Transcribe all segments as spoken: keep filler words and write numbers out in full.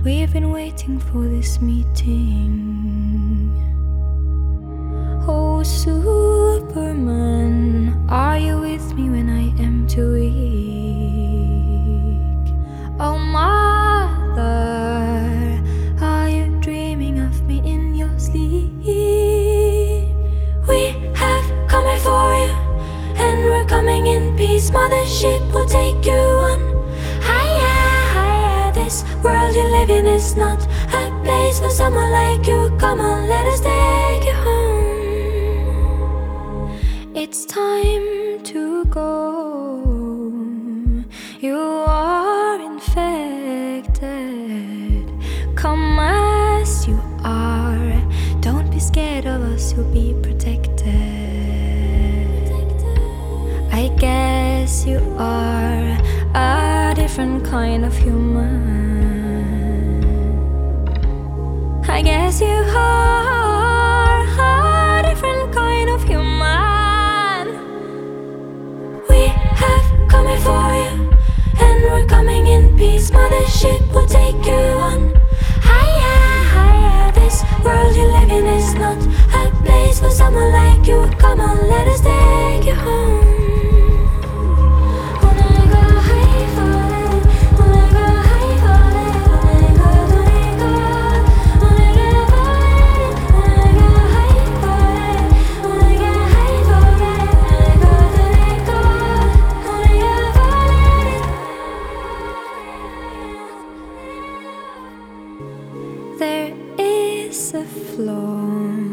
We've been waiting for this meeting. Oh, Superman, are you with me when I am too weak? Oh, Mother, are you dreaming of me in your sleep? We have come here for you, and we're coming in peace. Mothership will take you on higher, higher. This world you live in is not a place for someone like you. Come on, let us take you home. It's time to go. You are infected. Come as you are. Don't be scared of us, you'll be protected. I guess you are a different kind of human. I guess you are a different kind of human. We have come here for you, and we're coming in peace. Mothership will take you on higher, higher. This world you live in is not a place for someone like you. Come on, let us take you home. There is a flaw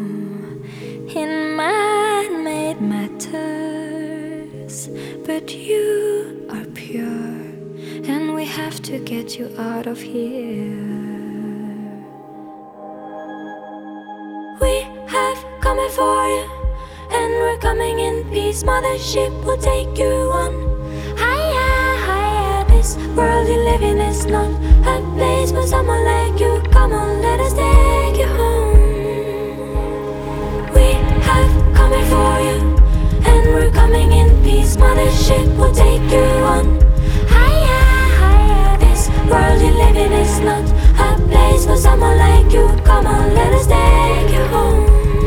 in man-made matters, but you are pure, and we have to get you out of here. We have come here for you, and we're coming in peace. Mothership will take you on higher, higher. This world you live in is not a place for someone like you. Come on, let us take you home. We have come here for you, and we're coming in peace. Mothership will take you on higher, higher. This world you live in is not a place for someone like you. Come on, let us take you home.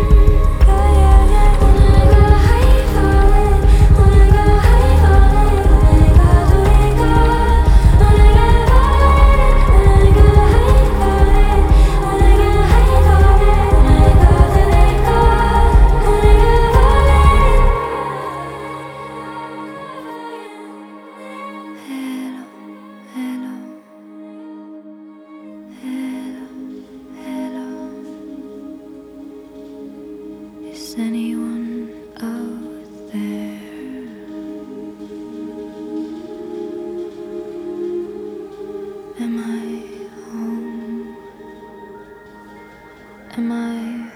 Is anyone out there? Am I home? Am I